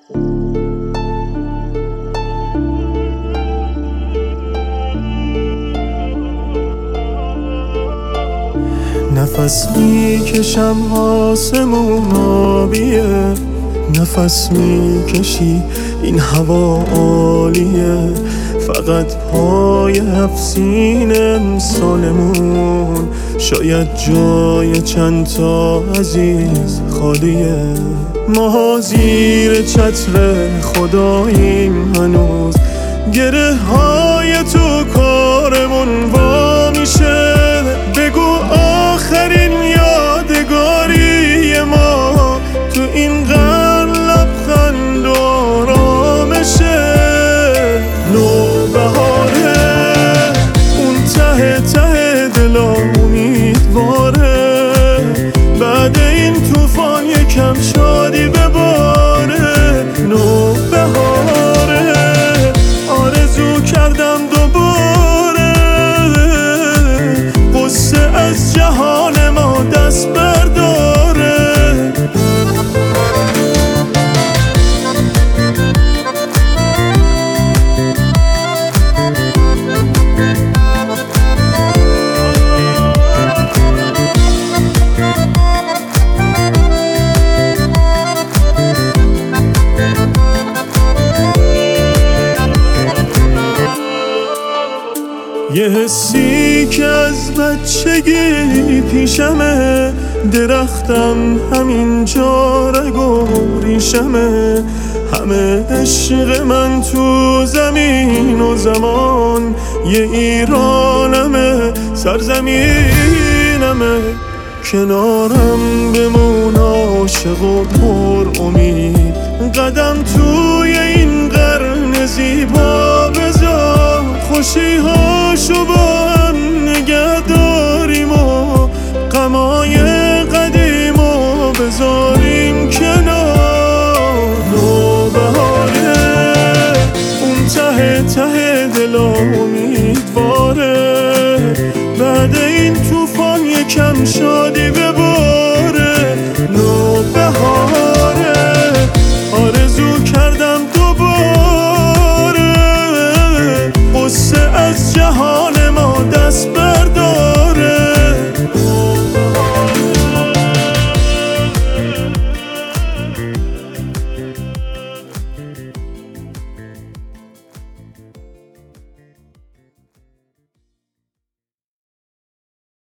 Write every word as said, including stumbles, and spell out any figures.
نفس میکشم آسمون آبیه، نفس میکشی این هوا عالیه، فقط پای هفسین امسالمون شاید جای چند تا عزیز خالیه. ما زیر چتر خداییم هنوز، گره های تو کارمون وا میشه. بگو آخرین یادگاری ما تو این قرن لبخند و آرامشه. نوبهاره اون ته ته دلا امیدواره، بعد این طوفان یکم شادی بباره. نوبهاره آرزو کردم دوباره قصه از جهان ما دست برداره. یه حسی که از بچگی پیشمه، درختم همینجا رگ و ریشمه. همه عشق من تو زمین و زمان، یه ایرانمه سرزمینمه. کنارم بمون عاشق و پر امید، قدم توی این قرن زیبا بذار، خوشی هاشو با